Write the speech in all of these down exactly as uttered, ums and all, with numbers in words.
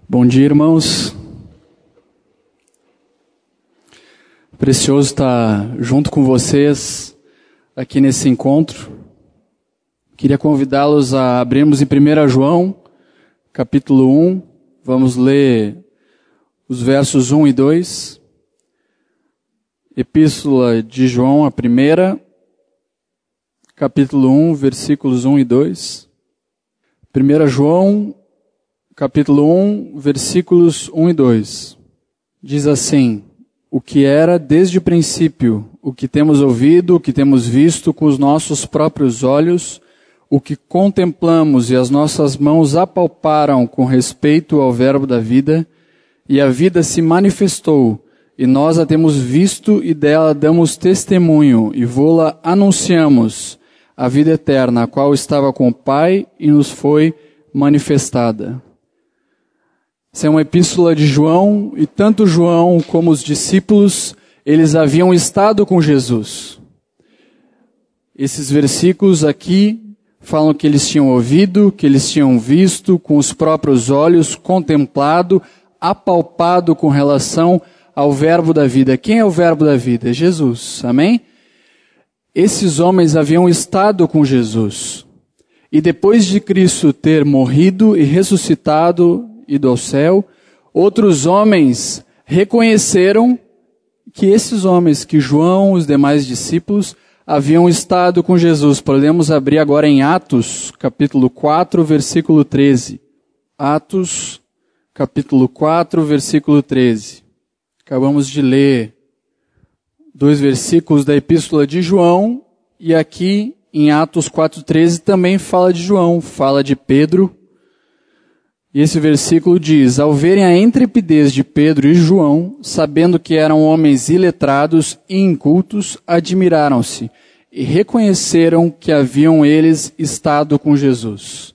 Bom dia, irmãos. Precioso estar junto com vocês aqui nesse encontro. Queria convidá-los a abrirmos em primeiro João, capítulo um. Vamos ler os versos um e dois. Epístola de João, a primeira, capítulo um, versículos um e dois. primeiro João, capítulo um, versículos um e dois. Diz assim: o que era desde o princípio, o que temos ouvido, o que temos visto com os nossos próprios olhos, o que contemplamos e as nossas mãos apalparam com respeito ao verbo da vida, e a vida se manifestou, e nós a temos visto e dela damos testemunho, e vô-la anunciamos, a vida eterna, a qual estava com o Pai e nos foi manifestada. Essa é uma epístola de João, e tanto João como os discípulos, eles haviam estado com Jesus. Esses versículos aqui falam que eles tinham ouvido, que eles tinham visto com os próprios olhos, contemplado, apalpado com relação ao verbo da vida. Quem é o verbo da vida? Jesus, amém? Esses homens haviam estado com Jesus. E depois de Cristo ter morrido e ressuscitado, ido ao céu, outros homens reconheceram que esses homens, que João, os demais discípulos, haviam estado com Jesus. Podemos abrir agora em Atos, capítulo quatro, versículo treze. Atos, capítulo quatro, versículo treze. Acabamos de ler dois versículos da epístola de João, e aqui em Atos quatro, treze também fala de João, fala de Pedro. E esse versículo diz: ao verem a intrepidez de Pedro e João, sabendo que eram homens iletrados e incultos, admiraram-se e reconheceram que haviam eles estado com Jesus.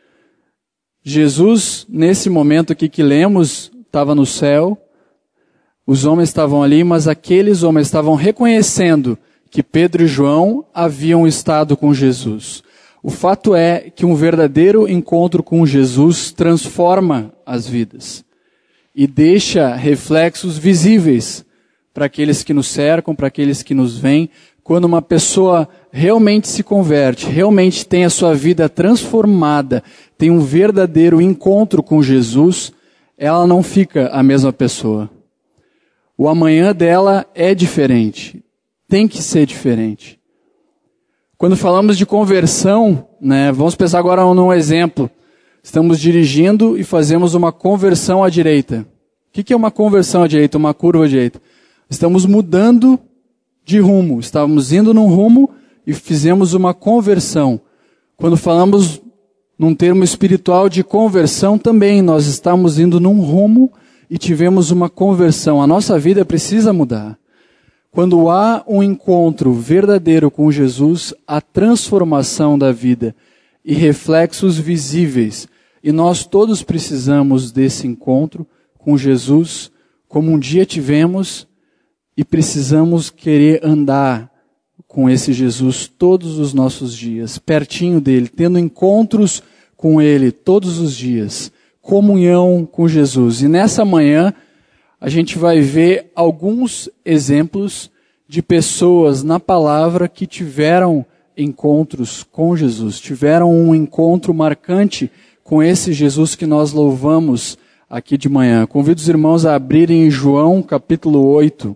Jesus, nesse momento aqui que lemos, estava no céu, os homens estavam ali, mas aqueles homens estavam reconhecendo que Pedro e João haviam estado com Jesus. O fato é que um verdadeiro encontro com Jesus transforma as vidas e deixa reflexos visíveis para aqueles que nos cercam, para aqueles que nos veem. Quando uma pessoa realmente se converte, realmente tem a sua vida transformada, tem um verdadeiro encontro com Jesus, ela não fica a mesma pessoa. O amanhã dela é diferente, tem que ser diferente. Quando falamos de conversão, né, vamos pensar agora num exemplo. Estamos dirigindo e fazemos uma conversão à direita. O que é uma conversão à direita? Uma curva à direita. Estamos mudando de rumo. Estávamos indo num rumo e fizemos uma conversão. Quando falamos num termo espiritual de conversão também, nós estamos indo num rumo e tivemos uma conversão. A nossa vida precisa mudar. Quando há um encontro verdadeiro com Jesus, a transformação da vida e reflexos visíveis. E nós todos precisamos desse encontro com Jesus, como um dia tivemos, e precisamos querer andar com esse Jesus todos os nossos dias, pertinho dele, tendo encontros com ele todos os dias, comunhão com Jesus. E nessa manhã, a gente vai ver alguns exemplos de pessoas na palavra que tiveram encontros com Jesus, tiveram um encontro marcante com esse Jesus que nós louvamos aqui de manhã. Convido os irmãos a abrirem em João capítulo oito.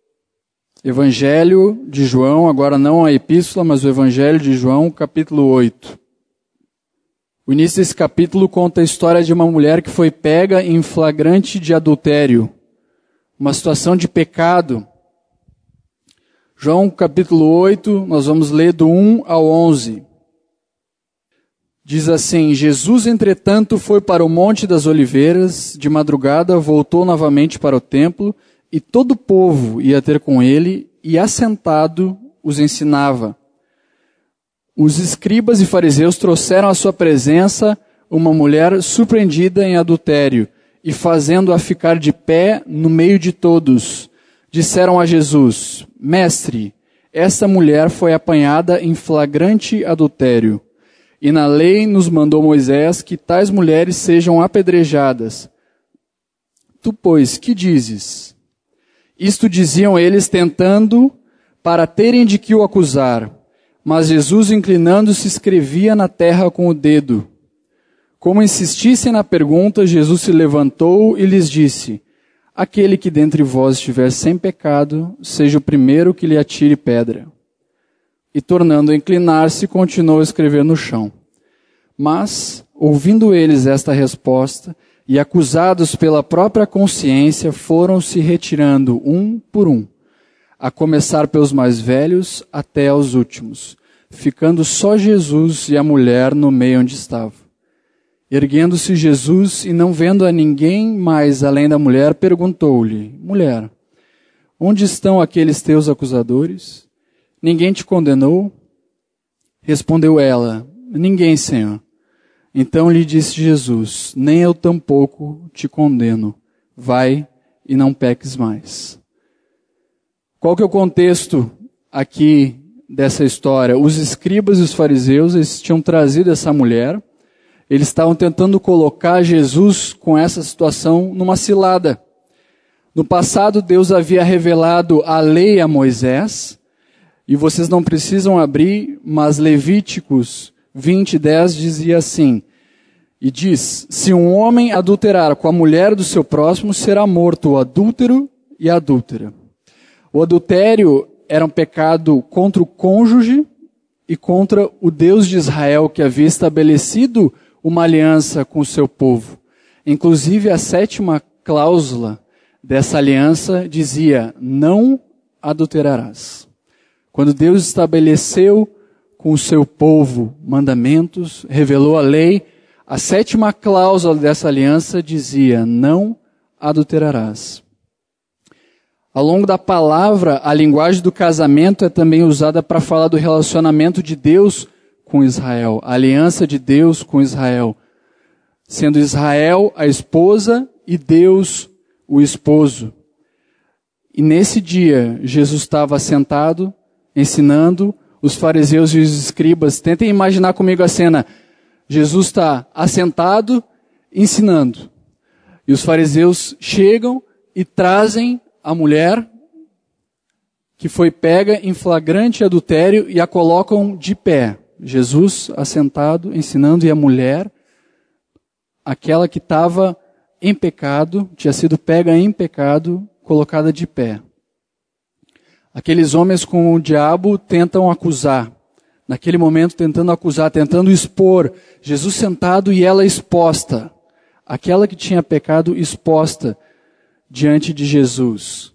Evangelho de João, agora não a epístola, mas o Evangelho de João, capítulo oito. O início desse capítulo conta a história de uma mulher que foi pega em flagrante de adultério. Uma situação de pecado. João capítulo oito, nós vamos ler do um ao onze. Diz assim: Jesus, entretanto, foi para o Monte das Oliveiras, de madrugada voltou novamente para o templo, e todo o povo ia ter com ele, e assentado os ensinava. Os escribas e fariseus trouxeram à sua presença uma mulher surpreendida em adultério, e fazendo-a ficar de pé no meio de todos, disseram a Jesus: Mestre, esta mulher foi apanhada em flagrante adultério. E na lei nos mandou Moisés que tais mulheres sejam apedrejadas. Tu, pois, que dizes? Isto diziam eles tentando para terem de que o acusar. Mas Jesus, inclinando-se, escrevia na terra com o dedo. Como insistissem na pergunta, Jesus se levantou e lhes disse: Aquele que dentre vós estiver sem pecado, seja o primeiro que lhe atire pedra. E tornando a inclinar-se, continuou a escrever no chão. Mas, ouvindo eles esta resposta, e acusados pela própria consciência, foram se retirando um por um, a começar pelos mais velhos até aos últimos, ficando só Jesus e a mulher no meio onde estava. Erguendo-se Jesus e não vendo a ninguém mais além da mulher, perguntou-lhe: Mulher, onde estão aqueles teus acusadores? Ninguém te condenou? Respondeu ela: Ninguém, Senhor. Então lhe disse Jesus: Nem eu tampouco te condeno. Vai e não peques mais. Qual que é o contexto aqui dessa história? Os escribas e os fariseus, eles tinham trazido essa mulher. Eles estavam tentando colocar Jesus com essa situação numa cilada. No passado, Deus havia revelado a lei a Moisés. E vocês não precisam abrir, mas Levíticos vinte, dez dizia assim, e diz: se um homem adulterar com a mulher do seu próximo, será morto o adúltero e a adúltera. O adultério era um pecado contra o cônjuge e contra o Deus de Israel, que havia estabelecido uma aliança com o seu povo. Inclusive, a sétima cláusula dessa aliança dizia: não adulterarás. Quando Deus estabeleceu com o seu povo mandamentos, revelou a lei, a sétima cláusula dessa aliança dizia: não adulterarás. Ao longo da palavra, a linguagem do casamento é também usada para falar do relacionamento de Deus com Israel, a aliança de Deus com Israel, sendo Israel a esposa e Deus o esposo. E nesse dia, Jesus estava sentado, ensinando, os fariseus e os escribas. Tentem imaginar comigo a cena. Jesus está assentado, ensinando. E os fariseus chegam e trazem a mulher que foi pega em flagrante adultério e a colocam de pé. Jesus assentado, ensinando, e a mulher, aquela que estava em pecado, tinha sido pega em pecado, colocada de pé. Aqueles homens com o diabo tentam acusar. Naquele momento, tentando acusar, tentando expor. Jesus sentado e ela exposta. Aquela que tinha pecado exposta diante de Jesus.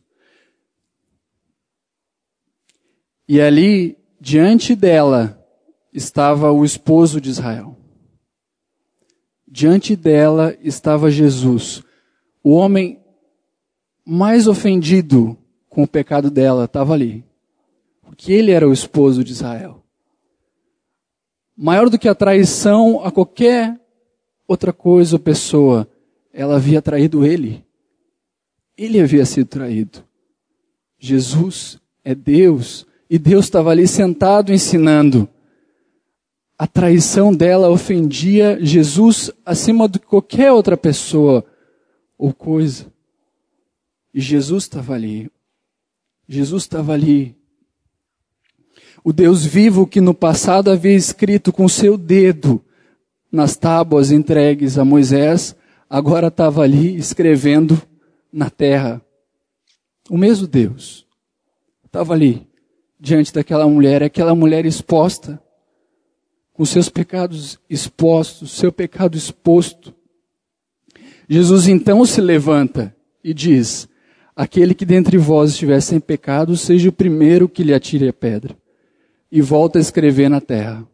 E ali, diante dela, estava o esposo de Israel. Diante dela estava Jesus. O homem mais ofendido com o pecado dela estava ali. Porque ele era o esposo de Israel. Maior do que a traição a qualquer outra coisa ou pessoa, ela havia traído ele. Ele havia sido traído. Jesus é Deus. E Deus estava ali sentado ensinando. A traição dela ofendia Jesus acima de qualquer outra pessoa ou coisa. E Jesus estava ali. Jesus estava ali. O Deus vivo que no passado havia escrito com seu dedo nas tábuas entregues a Moisés, agora estava ali escrevendo na terra. O mesmo Deus estava ali diante daquela mulher, aquela mulher exposta, com seus pecados expostos, seu pecado exposto. Jesus então se levanta e diz: aquele que dentre vós estiver sem pecado, seja o primeiro que lhe atire a pedra. E volta a escrever na terra.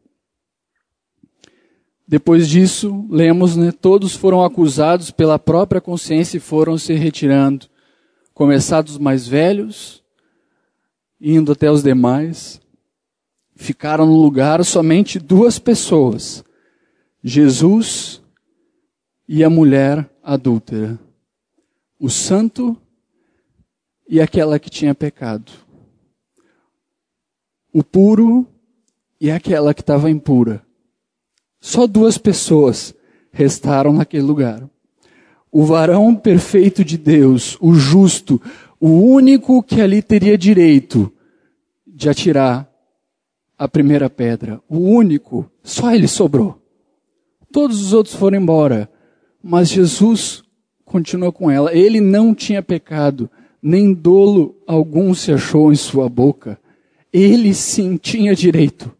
Depois disso, lemos, né, todos foram acusados pela própria consciência e foram se retirando. Começados os mais velhos, indo até os demais. Ficaram no lugar somente duas pessoas. Jesus e a mulher adúltera. O santo e aquela que tinha pecado. O puro e aquela que estava impura. Só duas pessoas restaram naquele lugar. O varão perfeito de Deus, o justo, o único que ali teria direito de atirar a primeira pedra. O único, só ele sobrou. Todos os outros foram embora, mas Jesus continuou com ela. Ele não tinha pecado, nem dolo algum se achou em sua boca. Ele sim tinha direito.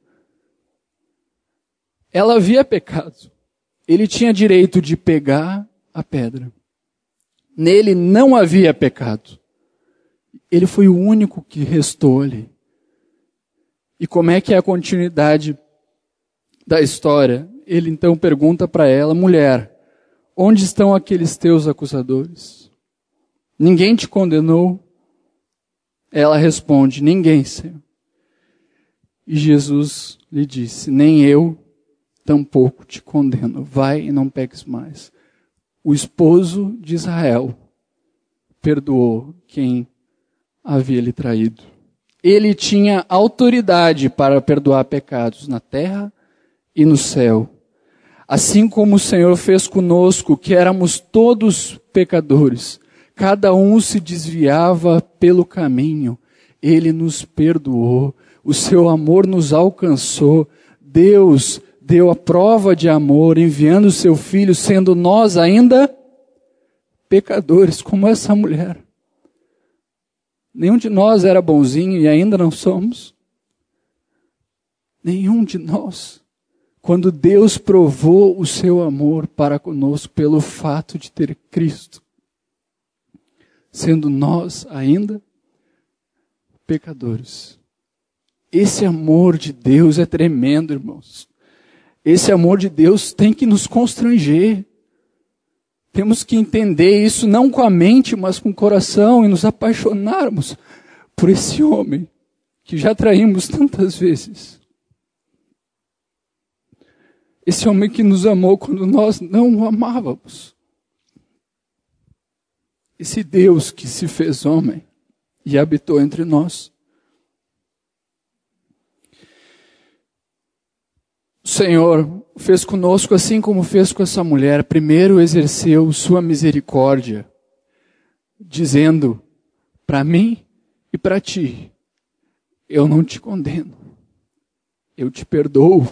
Ela havia pecado. Ele tinha direito de pegar a pedra. Nele não havia pecado. Ele foi o único que restou ali. E como é que é a continuidade da história? Ele então pergunta para ela, mulher, onde estão aqueles teus acusadores? Ninguém te condenou? Ela responde, ninguém, Senhor. E Jesus lhe disse, nem eu tampouco te condeno. Vai e não peques mais. O esposo de Israel perdoou quem havia lhe traído. Ele tinha autoridade para perdoar pecados na terra e no céu. Assim como o Senhor fez conosco, que éramos todos pecadores, cada um se desviava pelo caminho, Ele nos perdoou, o seu amor nos alcançou, Deus deu a prova de amor, enviando o seu Filho, sendo nós ainda pecadores, como essa mulher. Nenhum de nós era bonzinho e ainda não somos. Nenhum de nós. Quando Deus provou o seu amor para conosco pelo fato de ter Cristo, sendo nós ainda pecadores. Esse amor de Deus é tremendo, irmãos. Esse amor de Deus tem que nos constranger. Temos que entender isso não com a mente, mas com o coração e nos apaixonarmos por esse homem que já traímos tantas vezes. Esse homem que nos amou quando nós não o amávamos. Esse Deus que se fez homem e habitou entre nós. O Senhor fez conosco assim como fez com essa mulher. Primeiro exerceu sua misericórdia, dizendo, para mim e para ti, eu não te condeno, eu te perdoo.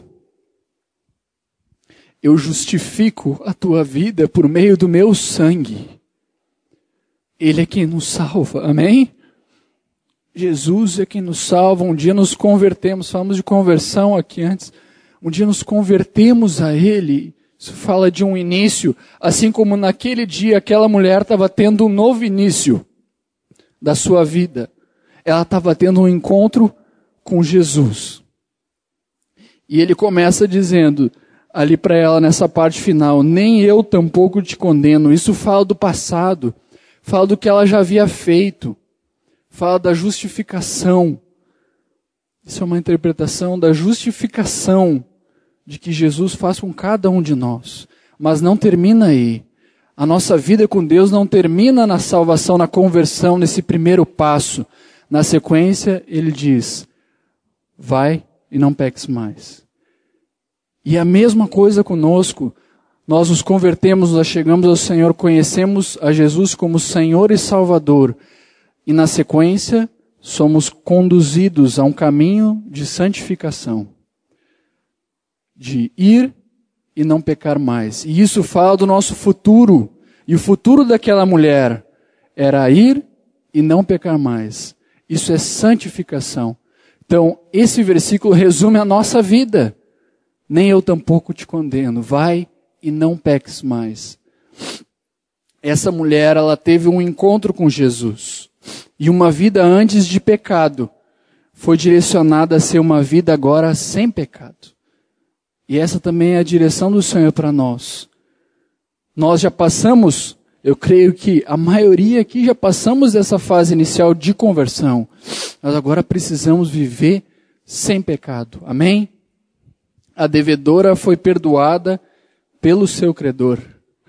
Eu justifico a tua vida por meio do meu sangue. Ele é quem nos salva, amém? Jesus é quem nos salva. Um dia nos convertemos, falamos de conversão aqui antes. Um dia nos convertemos a Ele. Isso fala de um início, assim como naquele dia aquela mulher estava tendo um novo início da sua vida. Ela estava tendo um encontro com Jesus. E Ele começa dizendo ali para ela nessa parte final, nem eu tampouco te condeno. Isso fala do passado, fala do que ela já havia feito, fala da justificação. Isso é uma interpretação da justificação de que Jesus faz com cada um de nós. Mas não termina aí. A nossa vida com Deus não termina na salvação, na conversão, nesse primeiro passo. Na sequência, Ele diz, vai e não peques mais. E a mesma coisa conosco. Nós nos convertemos, nós chegamos ao Senhor, conhecemos a Jesus como Senhor e Salvador. E na sequência, somos conduzidos a um caminho de santificação. De ir e não pecar mais. E isso fala do nosso futuro. E o futuro daquela mulher era ir e não pecar mais. Isso é santificação. Então, esse versículo resume a nossa vida. Nem eu tampouco te condeno. Vai e não peques mais. Essa mulher, ela teve um encontro com Jesus. E uma vida antes de pecado foi direcionada a ser uma vida agora sem pecado. E essa também é a direção do Senhor para nós. Nós já passamos, eu creio que a maioria aqui já passamos dessa fase inicial de conversão. Nós agora precisamos viver sem pecado. Amém? A devedora foi perdoada pelo seu credor.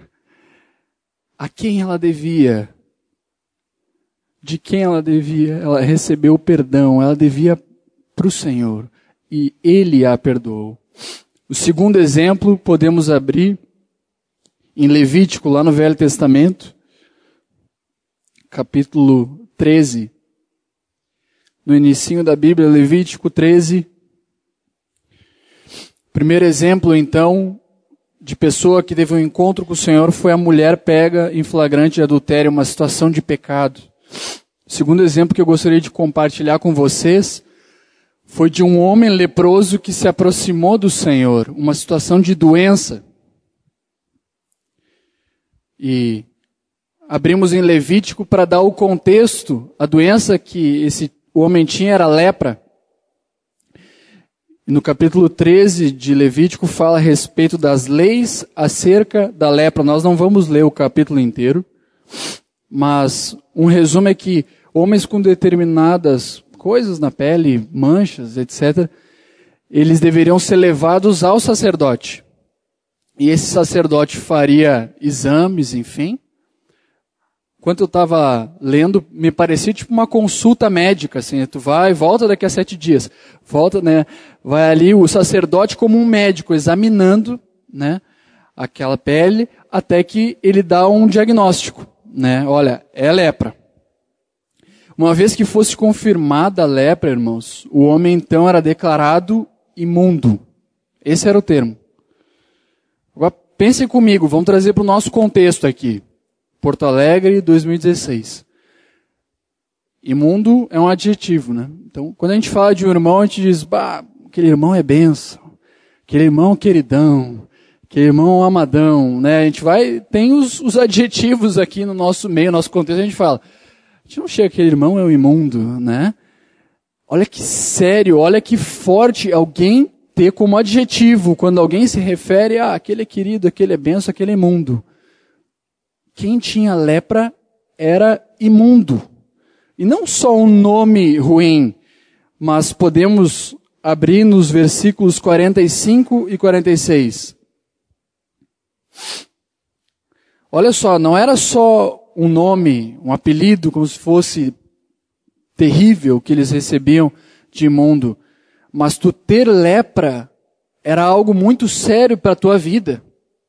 A quem ela devia? De quem ela devia? Ela recebeu o perdão, ela devia para o Senhor. E Ele a perdoou. O segundo exemplo podemos abrir em Levítico, lá no Velho Testamento, capítulo treze. No inicinho da Bíblia, Levítico treze. Primeiro exemplo, então, de pessoa que teve um encontro com o Senhor foi a mulher pega em flagrante de adultério, uma situação de pecado. O segundo exemplo que eu gostaria de compartilhar com vocês foi de um homem leproso que se aproximou do Senhor, uma situação de doença. E abrimos em Levítico para dar o contexto. A doença que esse homem tinha era lepra. No capítulo treze de Levítico fala a respeito das leis acerca da lepra. Nós não vamos ler o capítulo inteiro, mas um resumo é que homens com determinadas coisas na pele, manchas, etcétera, eles deveriam ser levados ao sacerdote. E esse sacerdote faria exames, enfim. Enquanto eu estava lendo, me parecia tipo uma consulta médica, assim, tu vai e volta daqui a sete dias. Volta, né? Vai ali o sacerdote como um médico, examinando, né, aquela pele, até que ele dá um diagnóstico, né? Olha, é lepra. Uma vez que fosse confirmada a lepra, irmãos, o homem então era declarado imundo. Esse era o termo. Agora pensem comigo, vamos trazer para o nosso contexto aqui. Porto Alegre, dois mil e dezesseis. Imundo é um adjetivo, né? Então, quando a gente fala de um irmão, a gente diz, bah, aquele irmão é bênção, aquele irmão queridão, aquele irmão amadão, né? A gente vai, tem os, os adjetivos aqui no nosso meio, no nosso contexto, a gente fala, a gente não chega, aquele irmão é o imundo, né? Olha que sério, olha que forte alguém ter como adjetivo, quando alguém se refere a, ah, aquele é querido, aquele é benção, aquele é imundo. Quem tinha lepra era imundo. E não só um nome ruim, mas podemos abrir nos versículos quarenta e cinco e quarenta e seis. Olha só, não era só um nome, um apelido, como se fosse terrível que eles recebiam de imundo, mas tu ter lepra era algo muito sério para a tua vida.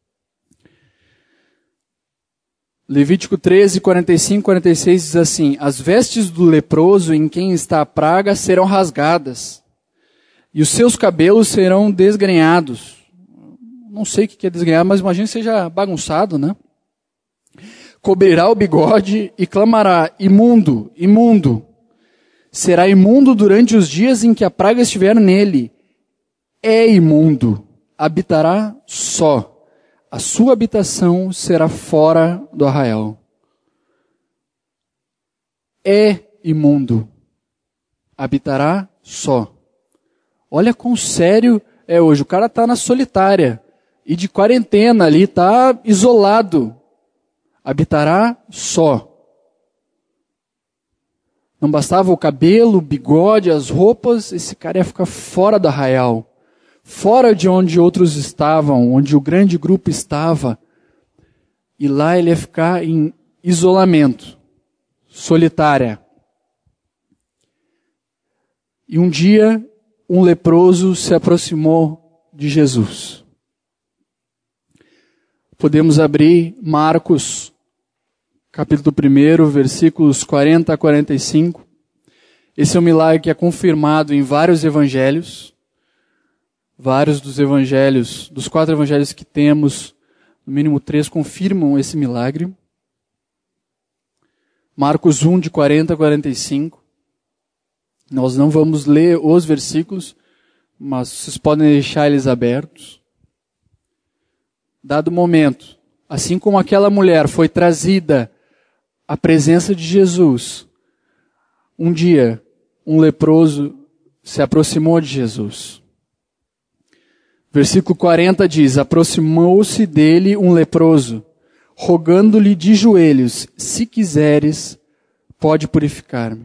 Levítico treze, quarenta e cinco, quarenta e seis diz assim, as vestes do leproso em quem está a praga serão rasgadas, e os seus cabelos serão desgrenhados. Não sei o que é desgrenhado, mas imagina que seja bagunçado, né? Cobrirá o bigode e clamará, imundo, imundo. Será imundo durante os dias em que a praga estiver nele. É imundo, habitará só. A sua habitação será fora do arraial. É imundo, habitará só. Olha quão sério é hoje. O cara está na solitária e de quarentena ali, está isolado. Habitará só. Não bastava o cabelo, o bigode, as roupas, esse cara ia ficar fora do arraial. Fora de onde outros estavam, onde o grande grupo estava. E lá ele ia ficar em isolamento, solitária. E um dia, um leproso se aproximou de Jesus. Podemos abrir Marcos, capítulo um, versículos quarenta a quarenta e cinco. Esse é um milagre que é confirmado em vários evangelhos. Vários dos evangelhos, dos quatro evangelhos que temos, no mínimo três, confirmam esse milagre. Marcos um, de quarenta a quarenta e cinco. Nós não vamos ler os versículos, mas vocês podem deixar eles abertos. Dado o momento, assim como aquela mulher foi trazida à presença de Jesus, um dia um leproso se aproximou de Jesus. Versículo quarenta diz, aproximou-se dele um leproso, rogando-lhe de joelhos, se quiseres, pode purificar-me.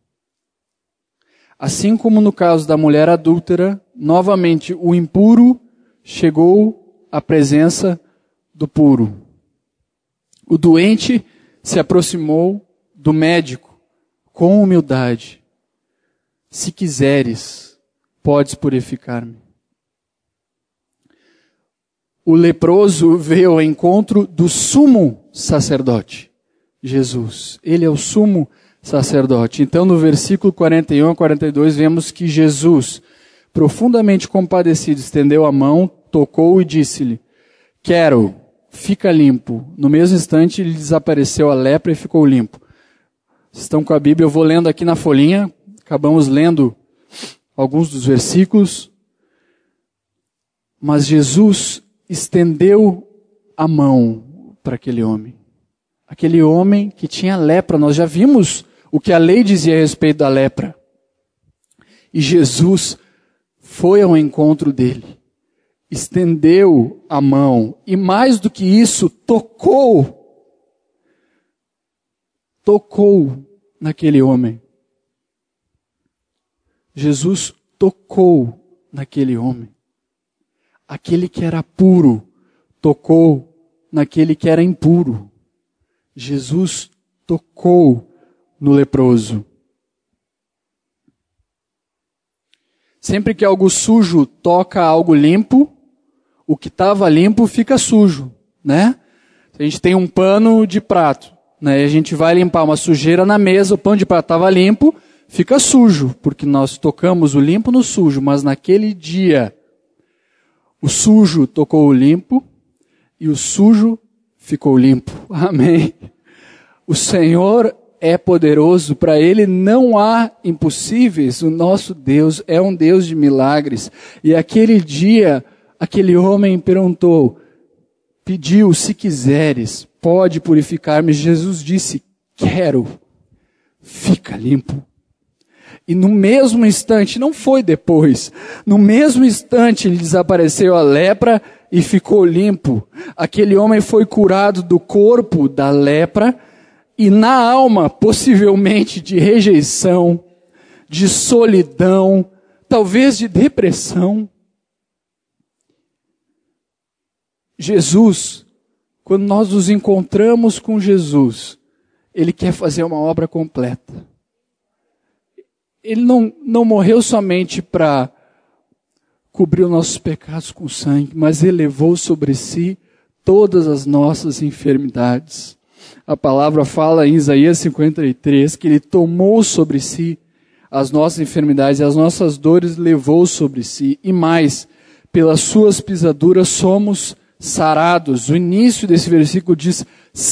Assim como no caso da mulher adúltera, novamente o impuro chegou à presença do puro. O doente se aproximou do médico com humildade. Se quiseres, podes purificar-me. o leproso veio ao encontro do sumo sacerdote, Jesus. Ele é o sumo sacerdote. Então, no versículo quarenta e um a quarenta e dois, vemos que Jesus, profundamente compadecido, estendeu a mão, tocou e disse-lhe: quero, fica limpo. No mesmo instante, lhe desapareceu a lepra e ficou limpo. Vocês estão com a Bíblia, eu vou lendo aqui na folhinha. Acabamos lendo alguns dos versículos. Mas Jesus estendeu a mão para aquele homem. Aquele homem que tinha lepra. Nós já vimos o que a lei dizia a respeito da lepra. E Jesus foi ao encontro dele. Estendeu a mão. E mais do que isso, tocou. Tocou naquele homem. Jesus tocou naquele homem. Aquele que era puro tocou naquele que era impuro. Jesus tocou no leproso. Sempre que algo sujo toca algo limpo, o que estava limpo fica sujo, né? A gente tem um pano de prato, né? E a gente vai limpar uma sujeira na mesa, o pano de prato estava limpo, fica sujo, porque nós tocamos o limpo no sujo, mas naquele dia o sujo tocou o limpo e o sujo ficou limpo. Amém. O Senhor é poderoso, para Ele não há impossíveis. O nosso Deus é um Deus de milagres. E aquele dia, aquele homem perguntou, pediu, se quiseres, pode purificar-me. Jesus disse, quero, fica limpo. E no mesmo instante, não foi depois, no mesmo instante lhe desapareceu a lepra e ficou limpo. Aquele homem foi curado do corpo da lepra e na alma, possivelmente de rejeição, de solidão, talvez de depressão. Jesus, quando nós nos encontramos com Jesus, Ele quer fazer uma obra completa. Ele não, não morreu somente para cobrir os nossos pecados com sangue, mas Ele levou sobre si todas as nossas enfermidades. A palavra fala em Isaías cinquenta e três que Ele tomou sobre si as nossas enfermidades e as nossas dores levou sobre si. E mais, pelas suas pisaduras somos sarados. O início desse versículo diz,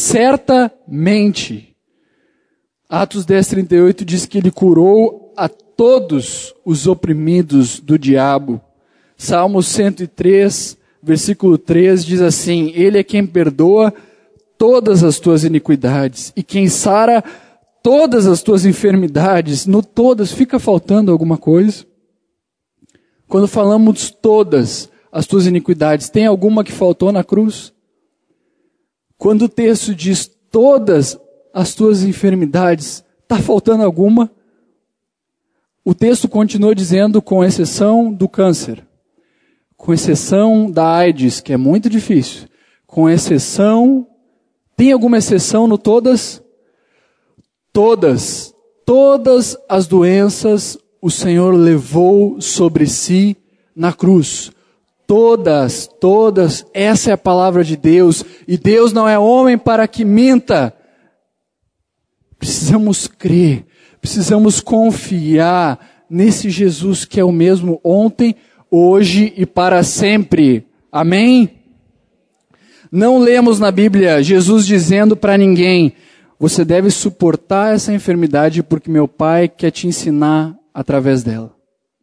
certamente. Atos dez, trinta e oito diz que Ele curou a todos os oprimidos do diabo. Salmo cento e três, versículo três diz assim, Ele é quem perdoa todas as tuas iniquidades e quem sara todas as tuas enfermidades. No todas, fica faltando alguma coisa? Quando falamos todas as tuas iniquidades, tem alguma que faltou na cruz? Quando o texto diz todas as tuas enfermidades, está faltando alguma? O texto continua dizendo, com exceção do câncer, com exceção da AIDS, que é muito difícil, com exceção, tem alguma exceção no todas? Todas, todas as doenças o Senhor levou sobre si na cruz. Todas, todas, essa é a palavra de Deus, e Deus não é homem para que minta. Precisamos crer, precisamos confiar nesse Jesus que é o mesmo ontem, hoje e para sempre. Amém? Não lemos na Bíblia Jesus dizendo para ninguém, você deve suportar essa enfermidade porque meu Pai quer te ensinar através dela.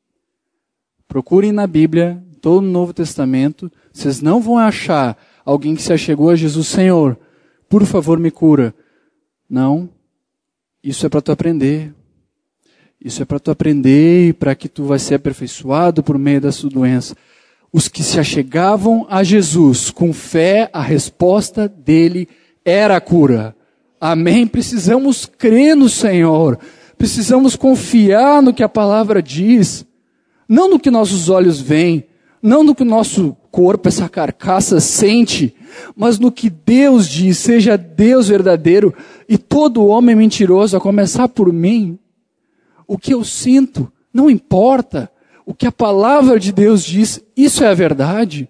Procurem na Bíblia, todo o Novo Testamento, vocês não vão achar alguém que se achegou a Jesus, Senhor, por favor me cura. Não, isso é para tu aprender. Isso é para tu aprender e para que tu vai ser aperfeiçoado por meio da sua doença. Os que se achegavam a Jesus com fé, a resposta dele era a cura. Amém? Precisamos crer no Senhor. Precisamos confiar no que a palavra diz. Não no que nossos olhos veem. Não no que o nosso corpo, essa carcaça, sente. Mas no que Deus diz. Seja Deus verdadeiro e todo homem mentiroso, a começar por mim. O que eu sinto não importa. O que a palavra de Deus diz, isso é a verdade.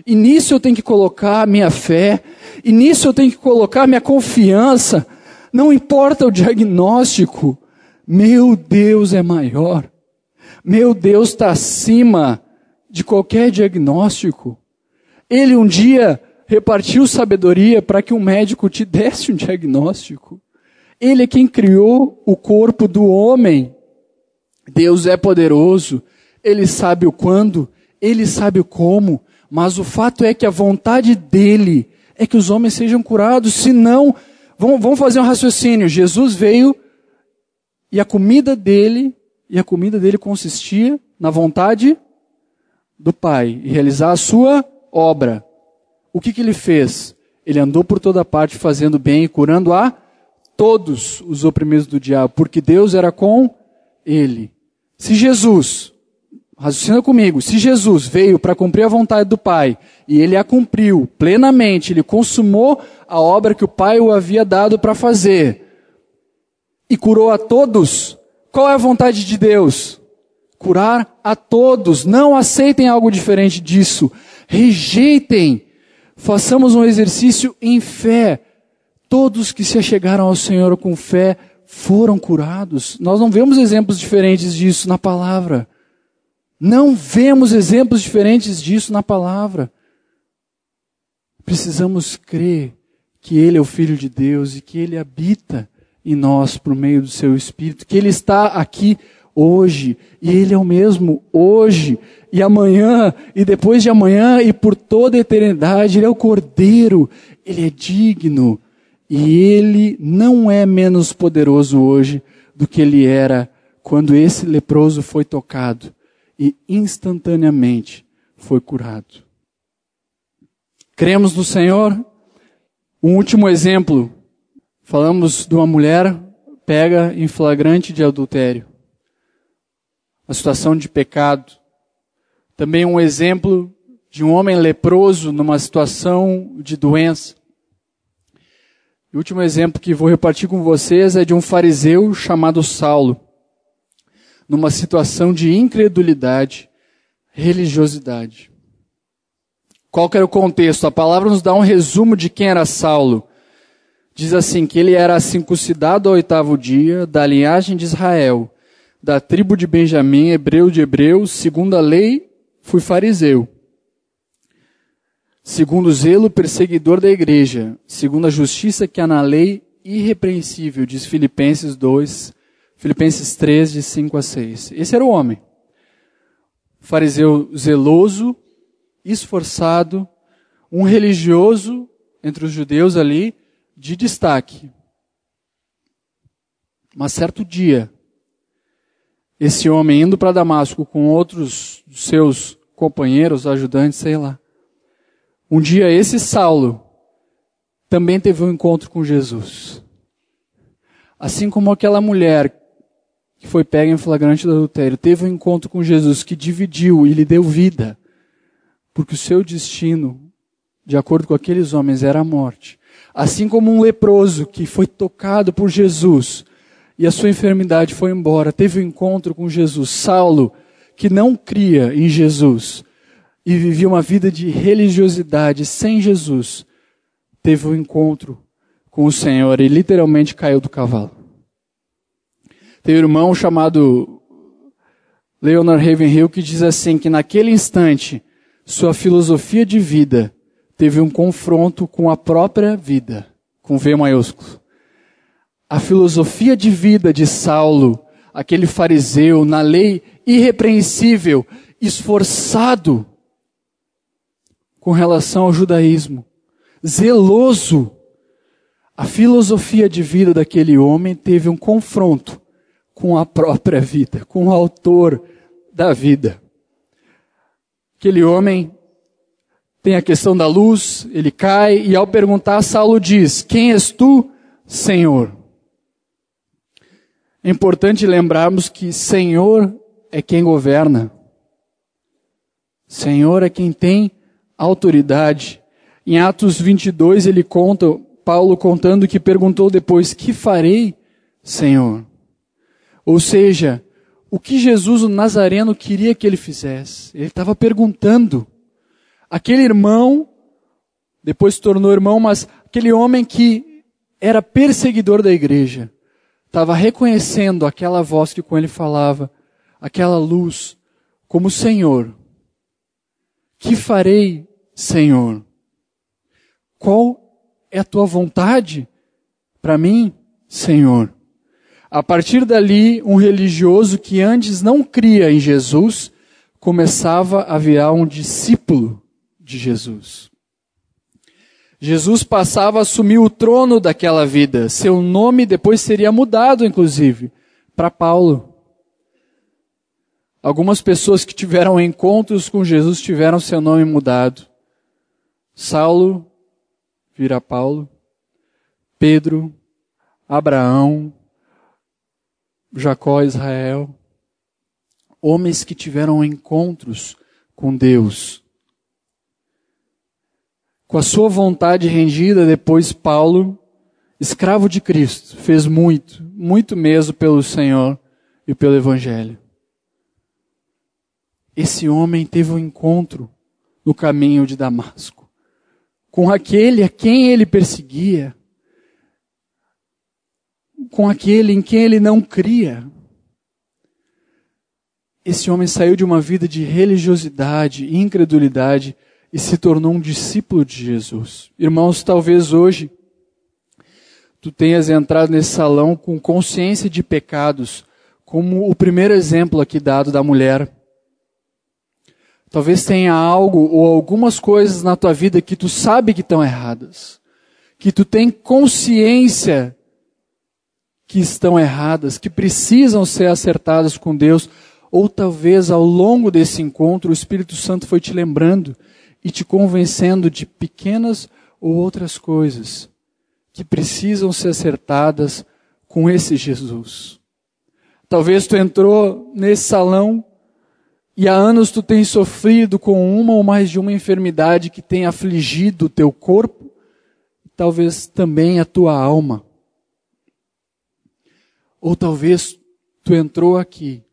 E nisso eu tenho que colocar a minha fé. E nisso eu tenho que colocar a minha confiança. Não importa o diagnóstico. Meu Deus é maior. Meu Deus está acima de qualquer diagnóstico. Ele um dia repartiu sabedoria para que um médico te desse um diagnóstico. Ele é quem criou o corpo do homem. Deus é poderoso. Ele sabe o quando, Ele sabe o como. Mas o fato é que a vontade dEle é que os homens sejam curados. Se não, vamos, vamos fazer um raciocínio. Jesus veio e a comida dEle, e a comida dEle consistia na vontade do Pai. E realizar a sua obra. O que que Ele fez? Ele andou por toda parte fazendo bem e curando a todos os oprimidos do diabo. Porque Deus era com Ele. Se Jesus, raciocina comigo, se Jesus veio para cumprir a vontade do Pai, e Ele a cumpriu plenamente, Ele consumou a obra que o Pai o havia dado para fazer, e curou a todos, qual é a vontade de Deus? Curar a todos. Não aceitem algo diferente disso. Rejeitem. Façamos um exercício em fé. Todos que se achegaram ao Senhor com fé foram curados. Nós não vemos exemplos diferentes disso na palavra. Não vemos exemplos diferentes disso na palavra. Precisamos crer que Ele é o Filho de Deus e que Ele habita em nós por meio do Seu Espírito, que Ele está aqui hoje, e Ele é o mesmo hoje, e amanhã, e depois de amanhã, e por toda a eternidade. Ele é o Cordeiro, Ele é digno, e Ele não é menos poderoso hoje do que Ele era quando esse leproso foi tocado e instantaneamente foi curado. Cremos no Senhor. Um último exemplo. Falamos de uma mulher pega em flagrante de adultério. A situação de pecado. Também um exemplo de um homem leproso numa situação de doença. O último exemplo que vou repartir com vocês é de um fariseu chamado Saulo, numa situação de incredulidade, religiosidade. Qual que era o contexto? A palavra nos dá um resumo de quem era Saulo. Diz assim, que ele era circuncidado ao oitavo dia, da linhagem de Israel, da tribo de Benjamim, hebreu de hebreus, segundo a lei, fui fariseu. Segundo o zelo, perseguidor da igreja, segundo a justiça que há na lei, irrepreensível, diz Filipenses dois, Filipenses três, de cinco a seis. Esse era o homem. Fariseu zeloso, esforçado, um religioso entre os judeus ali, de destaque. Mas certo dia, esse homem indo para Damasco com outros seus companheiros, ajudantes, sei lá. Um dia esse Saulo também teve um encontro com Jesus. Assim como aquela mulher que foi pega em flagrante do adultério, teve um encontro com Jesus que dividiu e lhe deu vida. Porque o seu destino, de acordo com aqueles homens, era a morte. Assim como um leproso que foi tocado por Jesus e a sua enfermidade foi embora, teve um encontro com Jesus. Saulo, que não cria em Jesus e vivia uma vida de religiosidade sem Jesus, teve um encontro com o Senhor e literalmente caiu do cavalo. Tem um irmão chamado Leonard Ravenhill que diz assim, que naquele instante sua filosofia de vida teve um confronto com a própria vida, com V maiúsculo. A filosofia de vida de Saulo, aquele fariseu, na lei irrepreensível, esforçado com relação ao judaísmo, zeloso, a filosofia de vida daquele homem teve um confronto com a própria vida, com o autor da vida. Aquele homem tem a questão da luz, ele cai, e ao perguntar, Saulo diz, quem és tu, Senhor? É importante lembrarmos que Senhor é quem governa. Senhor é quem tem autoridade. Em Atos vinte e dois, ele conta, Paulo contando que perguntou depois, que farei, Senhor? Ou seja, o que Jesus o Nazareno queria que ele fizesse? Ele estava perguntando. Aquele irmão, depois se tornou irmão, mas aquele homem que era perseguidor da igreja, estava reconhecendo aquela voz que com ele falava, aquela luz, como Senhor. Que farei, Senhor? Qual é a tua vontade para mim, Senhor? A partir dali, um religioso que antes não cria em Jesus, começava a virar um discípulo de Jesus. Jesus passava a assumir o trono daquela vida. Seu nome depois seria mudado, inclusive, para Paulo. Algumas pessoas que tiveram encontros com Jesus tiveram seu nome mudado. Saulo vira Paulo. Pedro, Abraão, Jacó, Israel. Homens que tiveram encontros com Deus. Com a sua vontade rendida, depois Paulo, escravo de Cristo, fez muito, muito mesmo pelo Senhor e pelo Evangelho. Esse homem teve um encontro no caminho de Damasco, com aquele a quem ele perseguia, com aquele em quem ele não cria. Esse homem saiu de uma vida de religiosidade e incredulidade e se tornou um discípulo de Jesus. Irmãos, talvez hoje tu tenhas entrado nesse salão com consciência de pecados, como o primeiro exemplo aqui dado da mulher. Talvez tenha algo ou algumas coisas na tua vida que tu sabe que estão erradas, que tu tem consciência que estão erradas, que precisam ser acertadas com Deus, ou talvez ao longo desse encontro o Espírito Santo foi te lembrando e te convencendo de pequenas ou outras coisas que precisam ser acertadas com esse Jesus. Talvez tu entrou nesse salão e há anos tu tens sofrido com uma ou mais de uma enfermidade que tem afligido o teu corpo, e talvez também a tua alma. Ou talvez tu entrou aqui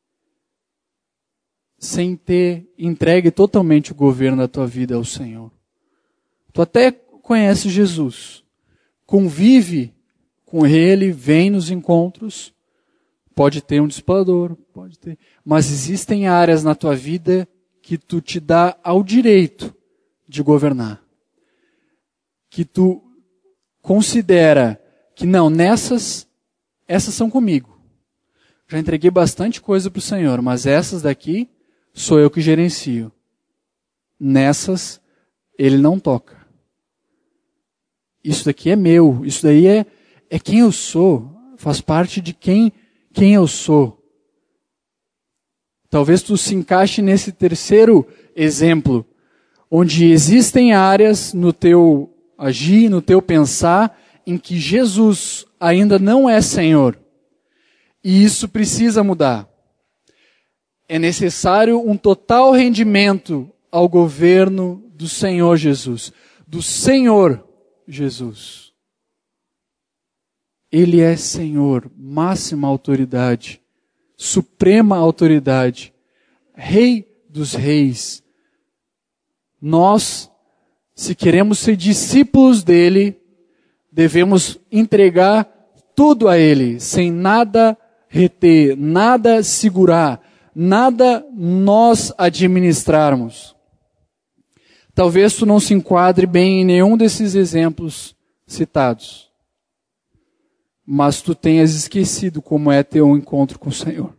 sem ter entregue totalmente o governo da tua vida ao Senhor. Tu até conhece Jesus, convive com Ele, vem nos encontros, pode ter um discipulador, pode ter, mas existem áreas na tua vida que tu te dá ao direito de governar, que tu considera que não, nessas, essas são comigo. Já entreguei bastante coisa para o Senhor, mas essas daqui sou eu que gerencio. Nessas, Ele não toca. Isso daqui é meu, isso daí é, é quem eu sou, faz parte de quem, quem eu sou. Talvez tu se encaixe nesse terceiro exemplo, onde existem áreas no teu agir, no teu pensar, em que Jesus ainda não é Senhor. E isso precisa mudar. É necessário um total rendimento ao governo do Senhor Jesus, do Senhor Jesus. Ele é Senhor, máxima autoridade, suprema autoridade, Rei dos reis. Nós, se queremos ser discípulos dele, devemos entregar tudo a ele, sem nada reter, nada segurar, nada nós administrarmos. Talvez tu não se enquadre bem em nenhum desses exemplos citados, mas tu tenhas esquecido como é ter um encontro com o Senhor.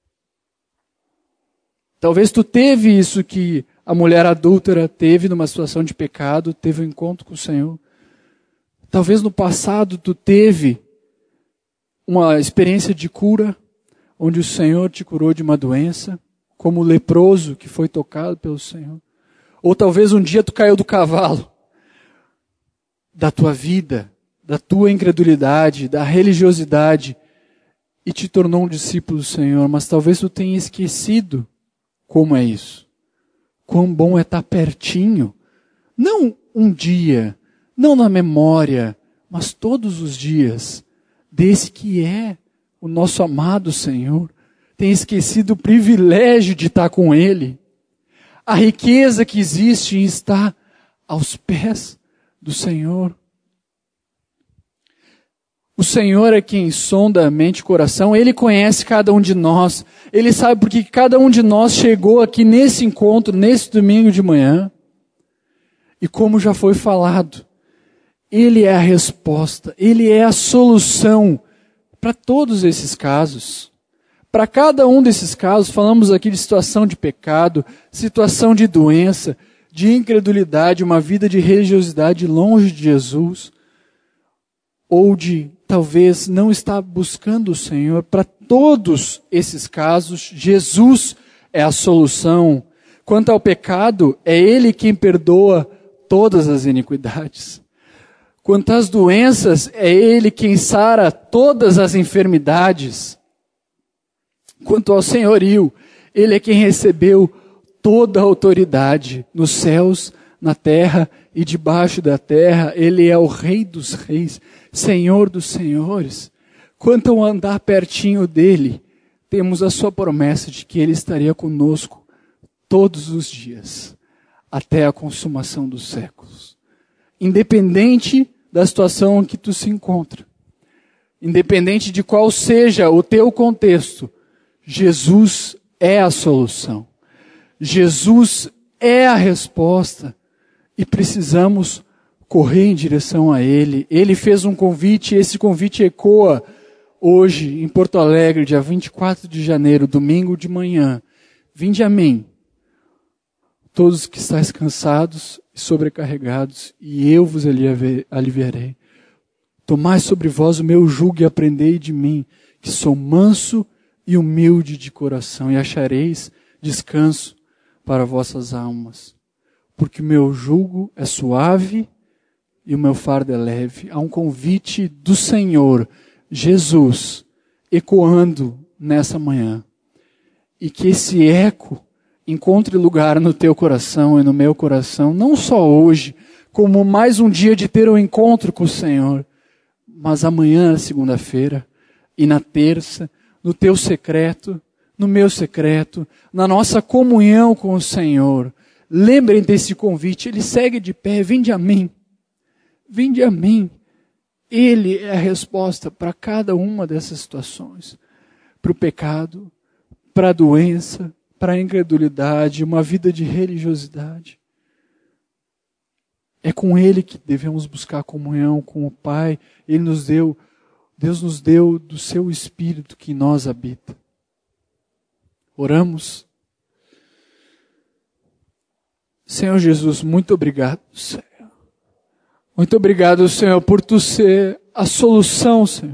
Talvez tu teve isso que a mulher adúltera teve numa situação de pecado, teve um encontro com o Senhor. Talvez no passado tu teve uma experiência de cura, onde o Senhor te curou de uma doença, como o leproso que foi tocado pelo Senhor. Ou talvez um dia tu caiu do cavalo da tua vida, da tua incredulidade, da religiosidade, e te tornou um discípulo do Senhor, mas talvez tu tenha esquecido como é isso. Quão bom é estar pertinho, não um dia, não na memória, mas todos os dias, desse que é o nosso amado Senhor. Tem esquecido o privilégio de estar com Ele. a riqueza que existe em estar aos pés do Senhor. O Senhor é quem sonda a mente e o coração, Ele conhece cada um de nós, Ele sabe porque cada um de nós chegou aqui nesse encontro, nesse domingo de manhã. E como já foi falado, Ele é a resposta, Ele é a solução para todos esses casos. Para cada um desses casos, falamos aqui de situação de pecado, situação de doença, de incredulidade, uma vida de religiosidade longe de Jesus, ou de talvez não estar buscando o Senhor. Para todos esses casos, Jesus é a solução. Quanto ao pecado, é Ele quem perdoa todas as iniquidades. Quanto às doenças, é Ele quem sara todas as enfermidades. Quanto ao senhorio, Ele é quem recebeu toda a autoridade nos céus, na terra e debaixo da terra. Ele é o Rei dos reis, Senhor dos senhores. Quanto ao andar pertinho dEle, temos a sua promessa de que Ele estaria conosco todos os dias, até a consumação dos séculos. Independente da situação em que tu se encontra, independente de qual seja o teu contexto, Jesus é a solução. Jesus é a resposta e precisamos correr em direção a Ele. Ele fez um convite e esse convite ecoa hoje em Porto Alegre, dia vinte e quatro de janeiro, domingo de manhã. Vinde a mim, todos que estáis cansados e sobrecarregados, e eu vos aliviarei. Tomai sobre vós o meu jugo e aprendei de mim, que sou manso e humilde de coração, e achareis descanso para vossas almas. Porque o meu jugo é suave e o meu fardo é leve. Há um convite do Senhor, Jesus, ecoando nessa manhã. E que esse eco encontre lugar no teu coração e no meu coração, não só hoje, como mais um dia de ter um encontro com o Senhor, mas amanhã, segunda-feira, e na terça, no teu secreto, no meu secreto, na nossa comunhão com o Senhor. Lembrem desse convite, ele segue de pé, vinde a mim, vinde a mim. Ele é a resposta para cada uma dessas situações, para o pecado, para a doença, para a incredulidade, uma vida de religiosidade. É com Ele que devemos buscar comunhão com o Pai. Ele nos deu, Deus nos deu do seu Espírito que em nós habita. Oramos. Senhor Jesus, muito obrigado, Senhor. Muito obrigado, Senhor, por Tu ser a solução, Senhor.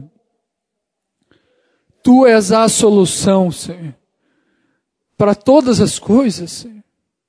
Tu és a solução, Senhor, para todas as coisas, Senhor.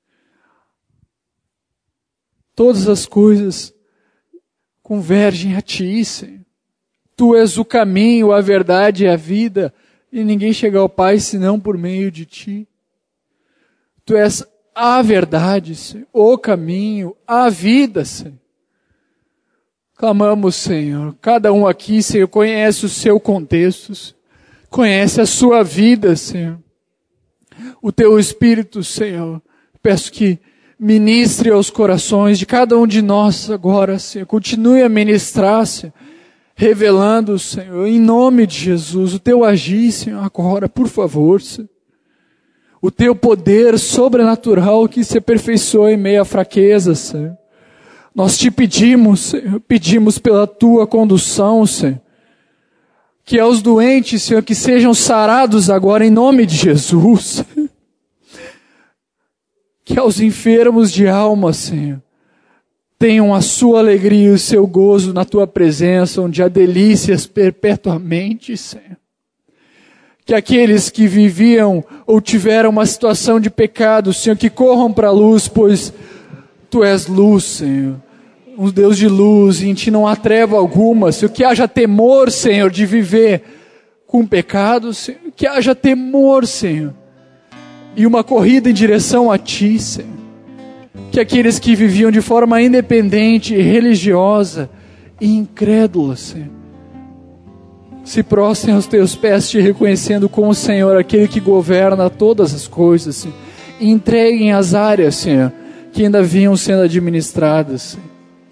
Todas as coisas convergem a Ti, Senhor. Tu és o caminho, a verdade e a vida, e ninguém chega ao Pai senão por meio de Ti. Tu és a verdade, Senhor, o caminho, a vida, Senhor. Clamamos, Senhor, cada um aqui, Senhor, conhece o seu contexto, Senhor, conhece a sua vida, Senhor. O Teu Espírito, Senhor, peço que ministre aos corações de cada um de nós agora, Senhor. Continue a ministrar, Senhor, revelando, Senhor, em nome de Jesus, o Teu agir, Senhor, agora, por favor, Senhor. O Teu poder sobrenatural que se aperfeiçoa em meio à fraqueza, Senhor. Nós Te pedimos, Senhor, pedimos pela Tua condução, Senhor. Que aos doentes, Senhor, que sejam sarados agora em nome de Jesus. Que aos enfermos de alma, Senhor, tenham a sua alegria e o seu gozo na Tua presença, onde há delícias perpetuamente, Senhor. Que aqueles que viviam ou tiveram uma situação de pecado, Senhor, que corram para a luz, pois Tu és luz, Senhor. Um Deus de luz, e em Ti não há treva alguma, Senhor. Que haja temor, Senhor, de viver com pecado, Senhor. Que haja temor, Senhor. E uma corrida em direção a Ti, Senhor. Que aqueles que viviam de forma independente, religiosa e incrédula, Senhor, se prostrem aos Teus pés, Te reconhecendo como Senhor, aquele que governa todas as coisas, Senhor. e entreguem as áreas, Senhor, que ainda vinham sendo administradas, Senhor.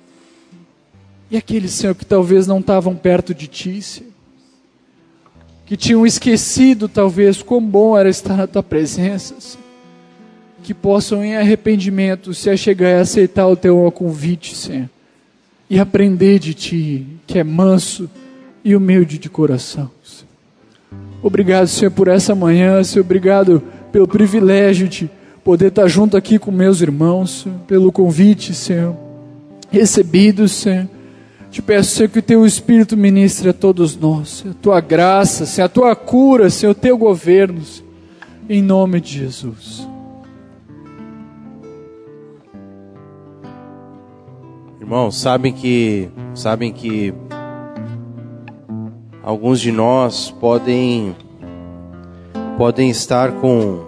E aqueles, Senhor, que talvez não estavam perto de Ti, Senhor, que tinham esquecido, talvez, quão bom era estar na Tua presença, Senhor, que possam, em arrependimento, se achegar e aceitar o Teu convite, Senhor, e aprender de Ti, que é manso e humilde de coração, Senhor. Obrigado, Senhor, por essa manhã, Senhor, obrigado pelo privilégio de poder estar junto aqui com meus irmãos, Senhor, pelo convite, Senhor, recebido, Senhor. Te peço, Senhor, que o Teu Espírito ministre a todos nós, Senhor, a Tua graça, Senhor, a Tua cura, Senhor, o Teu governo, Senhor, em nome de Jesus. Irmãos, sabem que, sabem que alguns de nós podem, podem estar com,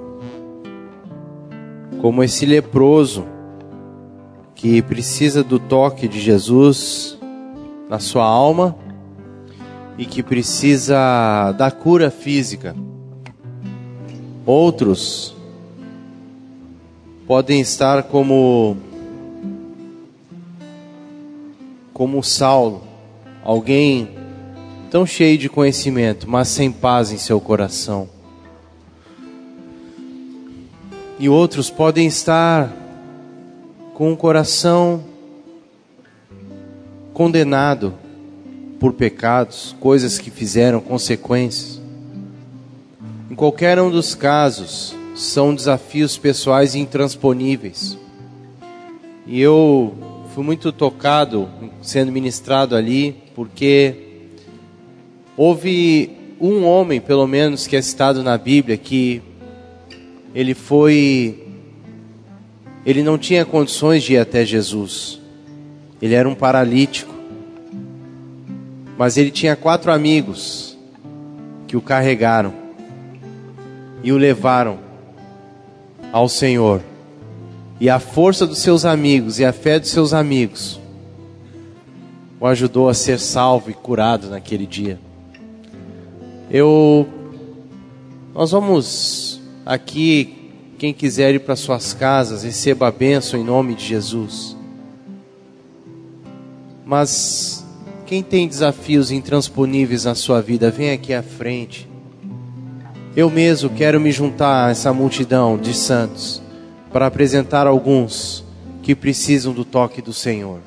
como esse leproso, que precisa do toque de Jesus na sua alma e que precisa da cura física. Outros podem estar como como Saulo, alguém tão cheio de conhecimento, mas sem paz em seu coração. E outros podem estar com o coração condenado por pecados, coisas que fizeram, consequências. Em qualquer um dos casos, são desafios pessoais intransponíveis. E eu fui muito tocado sendo ministrado ali, porque houve um homem, pelo menos, que é citado na Bíblia, que ele foi, ele não tinha condições de ir até Jesus. Ele era um paralítico, mas ele tinha quatro amigos que o carregaram e o levaram ao Senhor. E a força dos seus amigos e a fé dos seus amigos o ajudou a ser salvo e curado naquele dia. Eu, nós vamos aqui, quem quiser ir para suas casas, receba a bênção em nome de Jesus. Mas quem tem desafios intransponíveis na sua vida, vem aqui à frente. Eu mesmo quero me juntar a essa multidão de santos para apresentar alguns que precisam do toque do Senhor.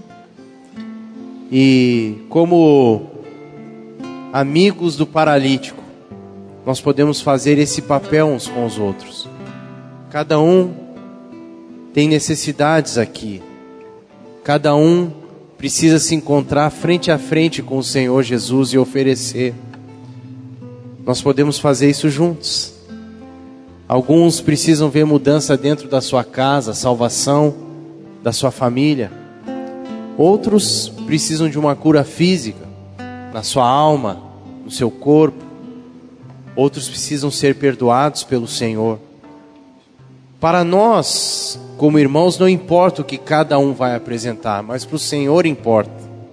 E como amigos do paralítico, nós podemos fazer esse papel uns com os outros. Cada um tem necessidades aqui. Cada um precisa se encontrar frente a frente com o Senhor Jesus e oferecer. Nós podemos fazer isso juntos. Alguns precisam ver mudança dentro da sua casa, salvação da sua família. Outros precisam de uma cura física, na sua alma, no seu corpo. Outros precisam ser perdoados pelo Senhor. Para nós, como irmãos, não importa o que cada um vai apresentar, mas para o Senhor importa.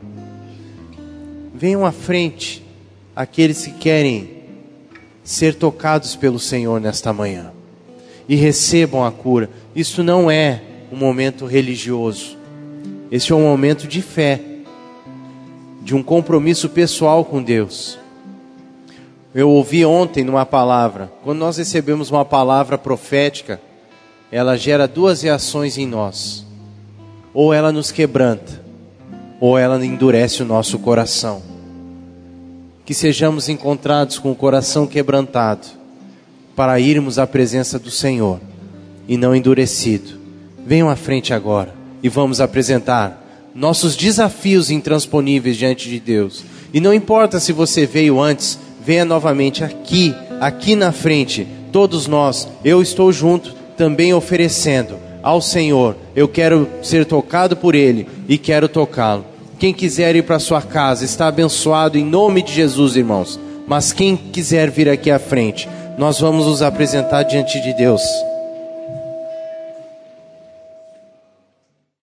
Venham à frente aqueles que querem ser tocados pelo Senhor nesta manhã e recebam a cura. Isso não é um momento religioso. Este é um momento de fé, de um compromisso pessoal com Deus. Eu ouvi ontem numa palavra, quando nós recebemos uma palavra profética, ela gera duas reações em nós. Ou ela nos quebranta, ou ela endurece o nosso coração. Que sejamos encontrados com o coração quebrantado, para irmos à presença do Senhor, e não endurecido. Venham à frente agora, e vamos apresentar nossos desafios intransponíveis diante de Deus. E não importa se você veio antes, venha novamente aqui, aqui na frente. Todos nós, eu estou junto, também oferecendo ao Senhor. Eu quero ser tocado por Ele e quero tocá-lo. Quem quiser ir para sua casa está abençoado em nome de Jesus, irmãos. Mas quem quiser vir aqui à frente, nós vamos nos apresentar diante de Deus.